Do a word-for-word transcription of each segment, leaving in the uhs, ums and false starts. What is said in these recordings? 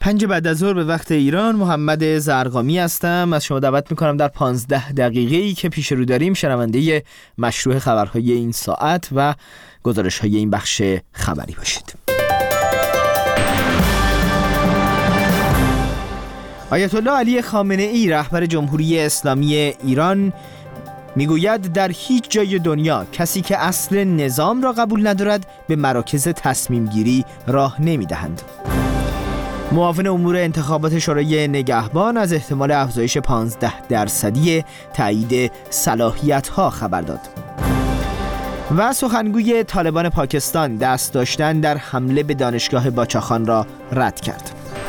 پنج بعد از ظهر به وقت ایران، محمد زرقامی هستم. از شما دعوت میکنم در پانزده دقیقه‌ای که پیش رو داریم شنونده مشروع خبرهای این ساعت و گزارش‌های این بخش خبری باشید. آیت الله علی خامنه ای رهبر جمهوری اسلامی ایران میگوید در هیچ جای دنیا کسی که اصل نظام را قبول ندارد به مراکز تصمیم گیری راه نمیدهند. معاون امور انتخابات شورای نگهبان از احتمال افزایش پانزده درصدی تایید صلاحیت‌ها خبر داد. و سخنگوی طالبان پاکستان دست داشتن در حمله به دانشگاه باچاخان را رد کرد.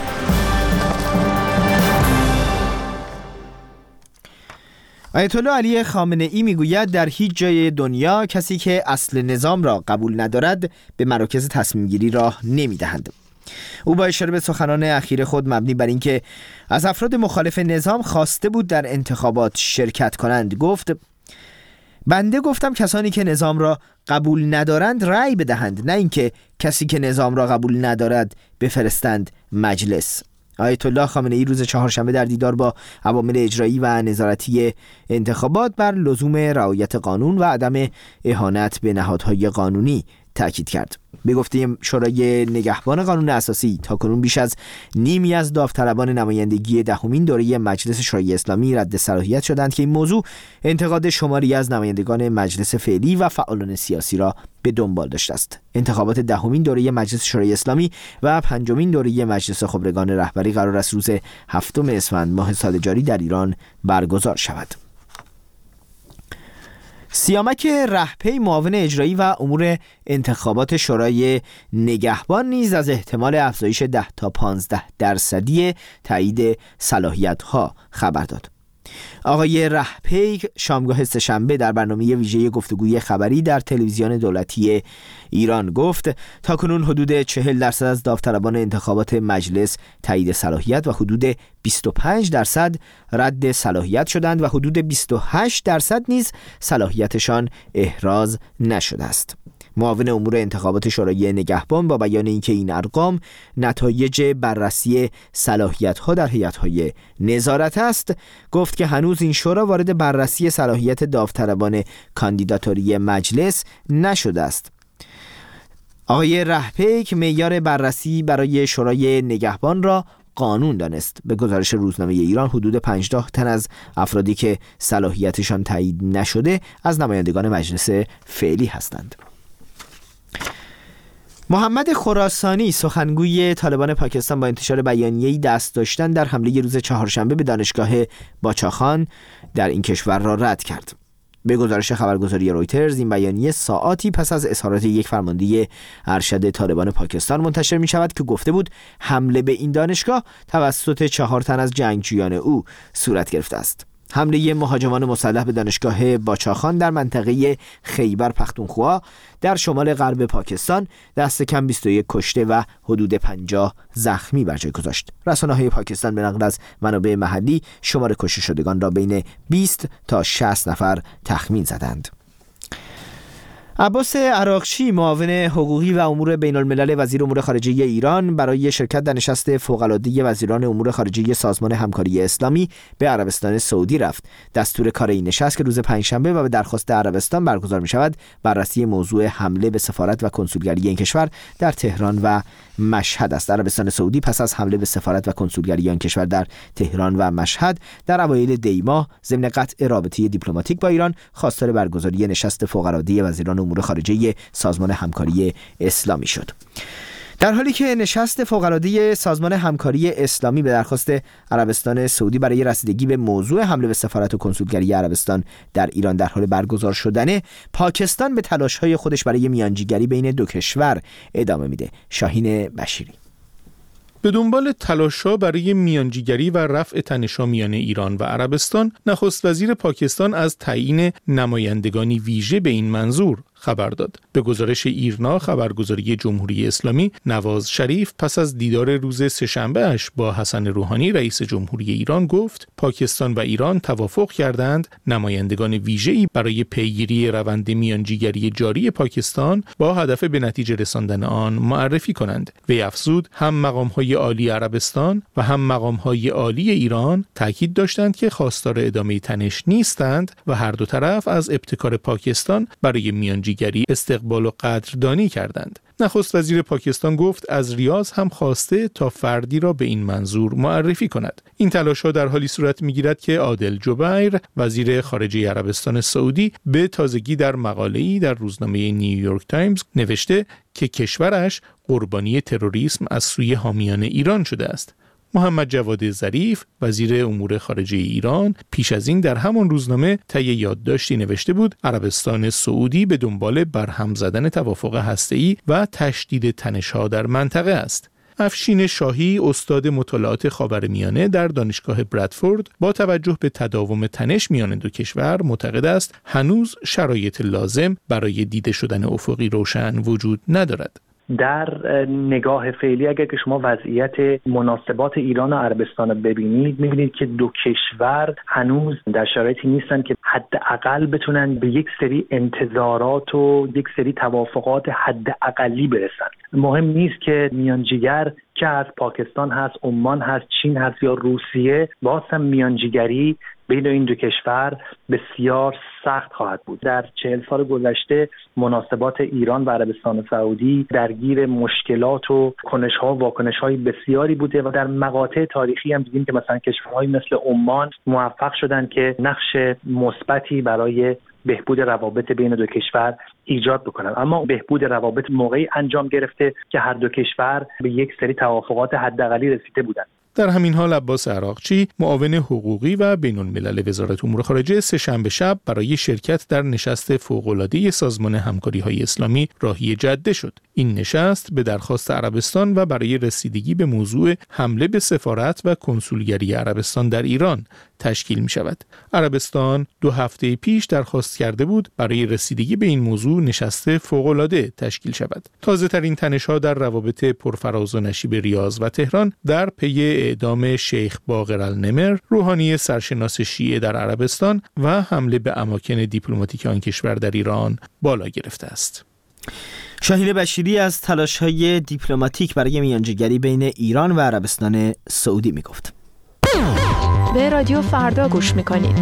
آیت الله علی خامنه ای میگوید در هیچ جای دنیا کسی که اصل نظام را قبول ندارد به مراکز تصمیم گیری راه نمیدهند. او با اشاره به سخنان اخیر خود مبنی بر اینکه از افراد مخالف نظام خواسته بود در انتخابات شرکت کنند گفت: بنده گفتم کسانی که نظام را قبول ندارند رأی بدهند، نه اینکه کسی که نظام را قبول ندارد بفرستند مجلس. آیت الله خامنه ای روز چهارشنبه در دیدار با عوامل اجرایی و نظارتی انتخابات بر لزوم رعایت قانون و عدم اهانت به نهادهای قانونی تأکید کرد. به گفته شورای نگهبان قانون اساسی تاکنون بیش از نیمی از داوطلبان نمایندگی دهمین دوره مجلس شورای اسلامی رد صلاحیت شدند که این موضوع انتقاد شماری از نمایندگان مجلس فعلی و فعالان سیاسی را به دنبال داشته است. انتخابات دهمین دوره مجلس شورای اسلامی و پنجمین دوره مجلس خبرگان رهبری قرار است روز هفتم اسفند ماه سال جاری در ایران برگزار شود. سیامک رهپی معاون اجرایی و امور انتخابات شورای نگهبان نیز از احتمال افزایش ده تا پانزده درصدی تایید صلاحیت‌ها خبر داد. آقای رهپی شامگاه سه‌شنبه در برنامه ویژه گفتگوی خبری در تلویزیون دولتی ایران گفت تاکنون حدود چهل درصد از داوطلبان انتخابات مجلس تایید صلاحیت و حدود بیست و پنج درصد رد صلاحیت شدند و حدود بیست و هشت درصد نیز صلاحیتشان احراز نشده است. معاون امور انتخابات شورای نگهبان با بیان اینکه این ارقام نتایج بررسی صلاحیت‌ها در هیئت‌های نظارت است، گفت که هنوز این شورا وارد بررسی صلاحیت داوطلبان کاندیداتوری مجلس نشده است. آقای رهپی که معیار بررسی برای شورای نگهبان را قانون دانست. به گزارش روزنامه ایران حدود پنجاه تن از افرادی که صلاحیتشان تایید نشده از نمایندگان مجلس فعلی هستند. محمد خراسانی سخنگوی طالبان پاکستان با انتشار بیانیه‌ای دست داشتن در حمله روز چهارشنبه به دانشگاه باچاخان در این کشور را رد کرد. به گزارش خبرگزاری رویترز این بیانیه ساعاتی پس از اظهارات یک فرمانده ارشد طالبان پاکستان منتشر می شود که گفته بود حمله به این دانشگاه توسط چهار تن از جنگجویان او صورت گرفته است. حمله مهاجمان مسلح به دانشگاه باچاخان در منطقه خیبر پختونخوا در شمال غرب پاکستان دست کم بیست و یک کشته و حدود پنجاه زخمی بر جای گذاشت. رسانه‌های پاکستان به نقل از منابع محلی شمار کشته شدگان را بین بیست تا شصت نفر تخمین زدند. عباس عراقچی معاون حقوقی و امور بین الملل وزیر امور خارجه ایران برای شرکت در نشست فوق‌العاده وزیران امور خارجه سازمان همکاری اسلامی به عربستان سعودی رفت. دستور کار این نشست که روز پنجشنبه و به درخواست عربستان برگزار می شود بررسی موضوع حمله به سفارت و کنسولگری این کشور در تهران و مشهد است. عربستان سعودی پس از حمله به سفارت و کنسولگری این کشور در تهران و مشهد در اوایل دی ماه ضمن قطع رابطه دیپلماتیک با ایران خواستار برگزاری نشست فوق‌العاده وزیران امور خارجه سازمان همکاری اسلامی شد. در حالی که نشست فوق‌العاده سازمان همکاری اسلامی به درخواست عربستان سعودی برای رسیدگی به موضوع حمله به سفارت و کنسولگری عربستان در ایران در حال برگزار شدنه، پاکستان به تلاش‌های خودش برای میانجیگری بین دو کشور ادامه میده. شاهین بشیری به دنبال تلاش‌ها برای میانجیگری و رفع تنش‌ها میان ایران و عربستان، نخست وزیر پاکستان از تعیین نمایندگانی ویژه به این منظور خبر داد. به گزارش ایرنا خبرگزاری جمهوری اسلامی، نواز شریف پس از دیدار روز سه‌شنبه اش با حسن روحانی رئیس جمهوری ایران گفت پاکستان و ایران توافق کردند نمایندگان ویژه‌ای برای پیگیری روند میانجیگری جاری پاکستان با هدف به نتیجه رساندن آن معرفی کنند. وی افزود هم مقام‌های عالی عربستان و هم مقام‌های عالی ایران تاکید داشتند که خواستار ادامه تنش نیستند و هر دو طرف از ابتکار پاکستان برای میانجیگری استقبال و قدردانی کردند. نخست وزیر پاکستان گفت از ریاض هم خواسته تا فردی را به این منظور معرفی کند. این تلاش‌ها در حالی صورت می‌گیرد که عادل جبیر، وزیر خارجه عربستان سعودی، به تازگی در مقاله‌ای در روزنامه نیویورک تایمز نوشته که کشورش قربانی تروریسم از سوی حامیان ایران شده است. محمد جواد ظریف، وزیر امور خارجه ایران، پیش از این در همان روزنامه طی یادداشتی نوشته بود عربستان سعودی به دنبال برهم زدن توافق هسته‌ای و تشدید تنش‌ها در منطقه است. افشین شاهی، استاد مطالعات خاورمیانه در دانشگاه برادفورد، با توجه به تداوم تنش میان دو کشور معتقد است هنوز شرایط لازم برای دیده شدن افقی روشن وجود ندارد. در نگاه فعلی اگر که شما وضعیت مناسبات ایران و عربستان رو ببینید، میبینید که دو کشور هنوز در شرایطی نیستن که حداقل بتونن به یک سری انتظارات و یک سری توافقات حداقلی برسن. مهم نیست که میانجیگر که از پاکستان هست، عمان هست، چین هست یا روسیه، باز هم میانجیگری بین این دو کشور بسیار سخت خواهد بود. در چهل سال گذشته مناسبات ایران و عربستان سعودی درگیر مشکلات و کنش‌ها و واکنش‌های بسیاری بوده و در مقاطع تاریخی هم دیدیم که مثلا کشورهایی مثل عمان موفق شدن که نقش مثبتی برای بهبود روابط بین دو کشور ایجاد بکنن. اما بهبود روابط موقعی انجام گرفته که هر دو کشور به یک سری توافقات حداقلی رسیده بودند. در همین حال عباس عراقچی، معاون حقوقی و بین الملل وزارت امور خارجه، سه‌شنبه شب برای شرکت در نشست فوق‌العاده سازمان همکاری‌های اسلامی راهی جده شد. این نشست به درخواست عربستان و برای رسیدگی به موضوع حمله به سفارت و کنسولگری عربستان در ایران تشکیل می شود. عربستان دو هفته پیش درخواست کرده بود برای رسیدگی به این موضوع نشست فوق‌العاده تشکیل شود. تازه ترین تنش‌ها در روابط پرفراز و نشیب ریاض و تهران در پی اعدام شیخ باقر النمر، روحانی سرشناس شیعه در عربستان و حمله به اماکن دیپلماتیک آن کشور در ایران بالا گرفته است. شاهین بشیری از تلاش‌های دیپلماتیک برای میانجیگری بین ایران و عربستان سعودی میگفت. به رادیو فردا گوش میکنید.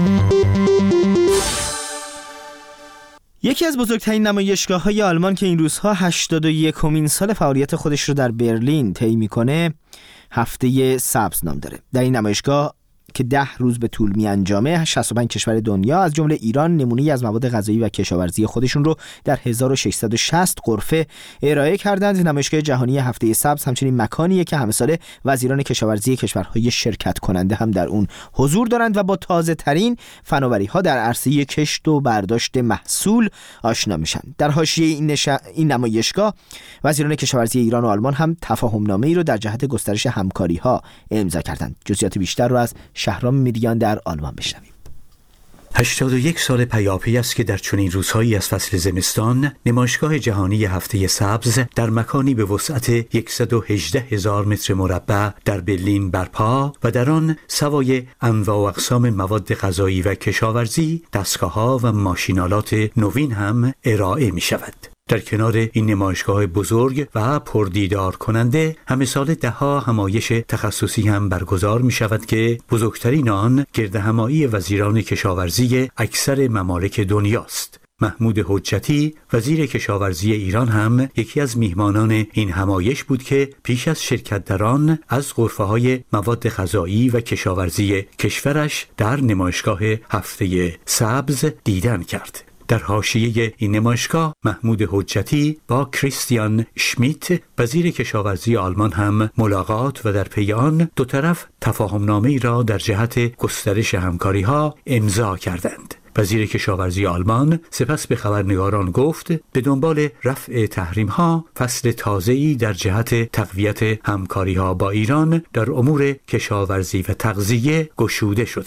یکی از بزرگترین نمایشگاه‌های آلمان که این روزها هشتاد و یکمین سال فعالیت خودش رو در برلین طی میکنه، هفته سبز نام داره. در این نمایشگاه که ده روز به طول می انجامه، شصت و پنج کشور دنیا از جمله ایران نمونه‌ای از مواد غذایی و کشاورزی خودشون رو در هزار و ششصد و شصت غرفه ارائه کردند. نمایشگاه جهانی هفته سبز همچنین مکانیه که همه ساله وزیران کشاورزی کشورهای شرکت کننده هم در اون حضور دارند و با تازه ترین فناوری‌ها در عرصه کشت و برداشت محصول آشنا میشن. در حاشیه این, نش... این نمایشگاه وزیران کشاورزی ایران و آلمان هم تفاهم‌نامه‌ای رو در جهت گسترش همکاری‌ها امضا کردند. جزئیات بیشتر رو از شهرام میریان در آلمان بشنویم. هشتاد و یک سال پیاپی است که در چنین روزهایی از فصل زمستان نمایشگاه جهانی هفته سبز در مکانی به وسعت صد و هجده هزار متر مربع در برلین برپا و در آن سوای انواع و اقسام مواد غذایی و کشاورزی، دستگاه‌ها و ماشینالات نوین هم ارائه می شود. در کنار این نمایشگاه بزرگ و پردیدار کننده همه سال ده ها همایش تخصصی هم برگزار می شود که بزرگترین آن گردهمایی وزیران کشاورزی اکثر ممالک دنیاست. محمود حجتی، وزیر کشاورزی ایران، هم یکی از میهمانان این همایش بود که پیش از شرکت در آن از غرفه‌های مواد غذایی و کشاورزی کشورش در نمایشگاه هفته سبز دیدن کرد. در حاشیه این نمایشگاه محمود حجتی با کریستیان شمیت، وزیر کشاورزی آلمان، هم ملاقات و در پی آن دو طرف تفاهمنامه‌ای را در جهت گسترش همکاری‌ها امضا کردند. وزیر کشاورزی آلمان سپس به خبرنگاران گفت به دنبال رفع تحریم‌ها فصل تازه‌ای در جهت تقویت همکاری‌ها با ایران در امور کشاورزی و تغذیه گشوده شده.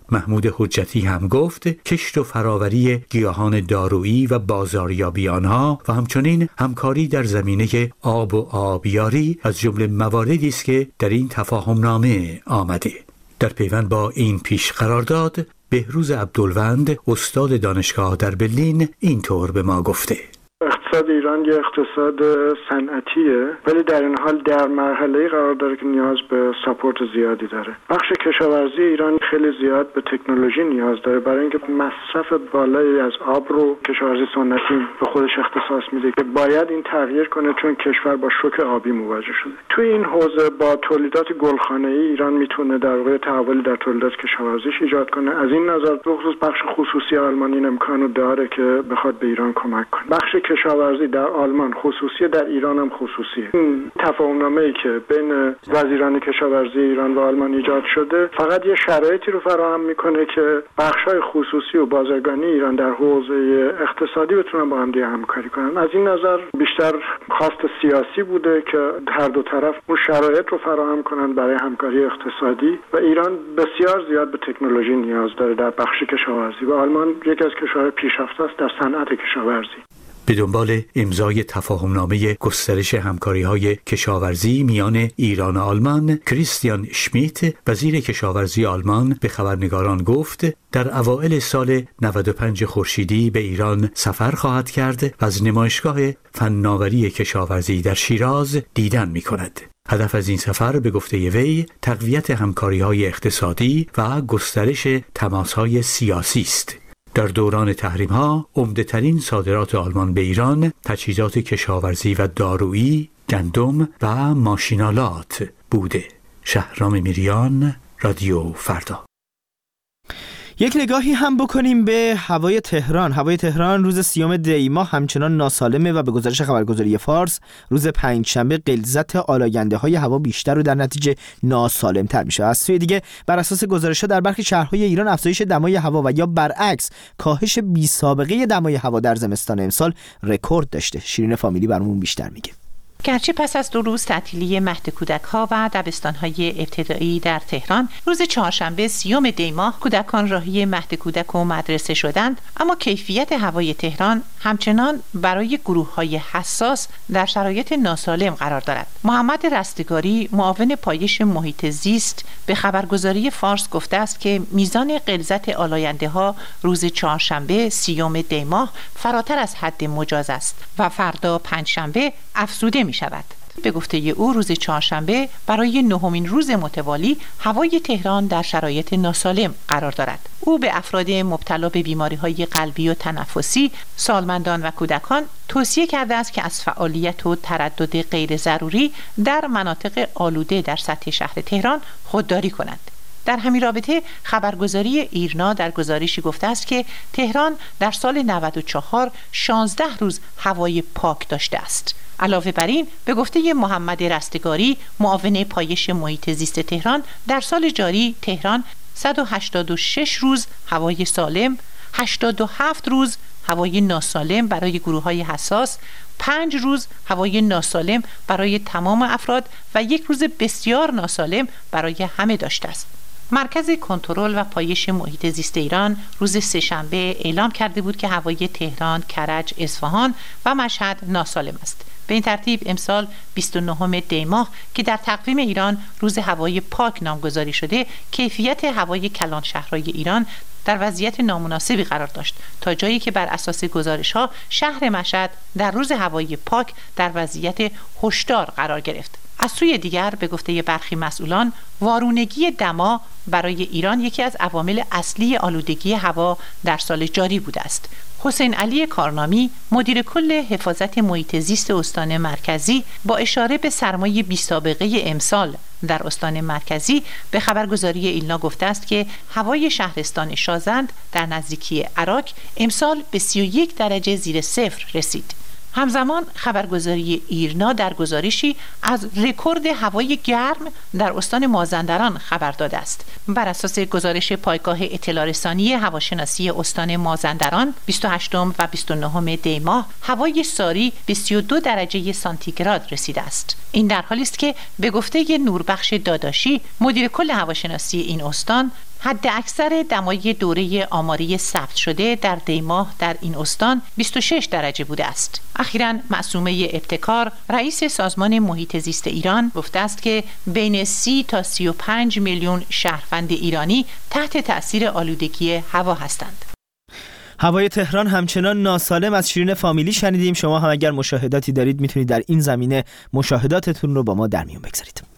محمود حجتی هم گفت کشت و فراوری گیاهان دارویی و بازاریابی آنها و همچنین همکاری در زمینه آب و آبیاری از جمله مواردی است که در این تفاهمنامه آمده. در پیوند با این پیش قرارداد بهروز عبدالوند استاد دانشگاه در برلین اینطور به ما گفته: اقتصاد ایران یه اقتصاد صنعتیه، ولی در این حال در مرحله‌ای قرار داره که نیاز به ساپورت زیادی داره. بخش کشاورزی ایران خیلی زیاد به تکنولوژی نیاز داره برای اینکه مصرف بالایی از آب رو کشاورزی سنتی به خودش اختصاص میده که باید این تغییر کنه چون کشور با شوک آبی مواجه شده. توی این حوزه با تولیدات گلخانه‌ای ایران میتونه در واقع تحولی در تولیدات کشاورزیش ایجاد کنه. از این نظر به خصوص بخش خصوصی آلمان این امکانو داره که بخواد به ایران کمک کنه. بخش کشاورزی در آلمان خصوصی، در ایران هم خصوصیه. این تفاهمنامه‌ای که بین وزیران کشاورزی ایران و آلمان ایجاد شده فقط یه شرایطی رو فراهم میکنه که بخش‌های خصوصی و بازرگانی ایران در حوزه اقتصادی بتونن با هم دیگه همکاری کنن. از این نظر بیشتر خواست سیاسی بوده که هر دو طرف اون شرایط رو فراهم کنن برای همکاری اقتصادی و ایران بسیار زیاد به تکنولوژی نیاز داره در بخش کشاورزی و آلمان یکی از کشورهای پیشرفته است در صنعت کشاورزی. به دنبال امضای تفاهمنامه گسترش همکاری‌های کشاورزی میان ایران و آلمان، کریستیان شمیت وزیر کشاورزی آلمان به خبرنگاران گفت در اوایل سال نود و پنج خورشیدی به ایران سفر خواهد کرد و از نمایشگاه فناوری کشاورزی در شیراز دیدن می‌کند. هدف از این سفر به گفته وی تقویت همکاری‌های اقتصادی و گسترش تماس‌های سیاسی است. در دوران تحریم‌ها عمده‌ترین صادرات آلمان به ایران تجهیزات کشاورزی و دارویی، گندم و ماشینالات بوده. شهرام میریان، رادیو فردا. یک نگاهی هم بکنیم به هوای تهران. هوای تهران روز سیوم دی ماه همچنان ناسالمه و به گزارش خبرگزاری فارس روز پنجشنبه غلظت آلاینده‌های هوا بیشتر و در نتیجه ناسالم‌تر میشه. از سوی دیگه بر اساس گزارش‌ها در برخی شهرهای ایران افزایش دمای هوا و یا برعکس کاهش بی‌سابقه دمای هوا در زمستان امسال رکورد داشته. شیرین فامیلی برامون بیشتر میگه. گرچه پس از دو روز تعطیلی مهد کودک‌ها و دبستان‌های ابتدایی در تهران روز چهارشنبه سیوم دی ماه کودکان راهی مهد کودک و مدرسه شدند، اما کیفیت هوای تهران همچنان برای گروه‌های حساس در شرایط ناسالم قرار دارد. محمد رستگاری معاون پایش محیط زیست به خبرگزاری فارس گفته است که میزان غلظت آلاینده‌ها روز چهارشنبه سیوم دی ماه فراتر از حد مجاز است و فردا پنجشنبه افزوده می شود. به گفته او روز چهارشنبه برای نهمین روز متوالی هوای تهران در شرایط ناسالم قرار دارد. او به افراد مبتلا به بیماری‌های قلبی و تنفسی، سالمندان و کودکان توصیه کرده است که از فعالیت و تردد غیر ضروری در مناطق آلوده در سطح شهر تهران خودداری کنند. در همین رابطه خبرگزاری ایرنا در گزارشی گفته است که تهران در سال نود و چهار شانزده روز هوای پاک داشته است. علاوه بر این به گفته محمد رستگاری معاون پایش محیط زیست تهران در سال جاری تهران صد و هشتاد و شش روز هوای سالم، هشتاد و هفت روز هوای ناسالم برای گروه‌های حساس، پنج روز هوای ناسالم برای تمام افراد و یک روز بسیار ناسالم برای همه داشته است. مرکز کنترل و پایش محیط زیست ایران روز سه‌شنبه اعلام کرده بود که هوای تهران، کرج، اصفهان و مشهد ناسالم است. به این ترتیب امسال بیست و نهم دی ماه که در تقویم ایران روز هوای پاک نامگذاری شده، کیفیت هوای کلان شهرهای ایران در وضعیت نامناسبی قرار داشت، تا جایی که بر اساس گزارش‌ها شهر مشهد در روز هوای پاک در وضعیت هشدار قرار گرفت. از سوی دیگر به گفته برخی مسئولان وارونگی دما برای ایران یکی از عوامل اصلی آلودگی هوا در سال جاری بوده است. حسین علی کارنامی مدیر کل حفاظت محیط زیست استان مرکزی با اشاره به سرمای بی‌سابقه امسال در استان مرکزی به خبرگزاری ایلنا گفته است که هوای شهرستان شازند در نزدیکی عراق امسال به سی و یک درجه زیر صفر رسید. همزمان خبرگزاری ایرنا در گزارشی از رکورد هوای گرم در استان مازندران خبر داده است. بر اساس گزارش پایگاه اطلاع رسانی هواشناسی استان مازندران بیست و هشتم و بیست و نهم دی ماه هوای ساری به سی و دو درجه سانتیگراد رسیده است. این در حالی است که به گفته نوربخش داداشی مدیر کل هواشناسی این استان حد اکثر دمای دوره آماری ثبت شده در دیماه در این استان بیست و شش درجه بوده است. اخیراً معصومه ابتکار رئیس سازمان محیط زیست ایران گفته است که بین سی تا سی و پنج میلیون شهروند ایرانی تحت تأثیر آلودگی هوا هستند. هوای تهران همچنان ناسالم از شیرین فامیلی شنیدیم. شما هم اگر مشاهداتی دارید میتونید در این زمینه مشاهداتتون رو با ما در میون بگذارید.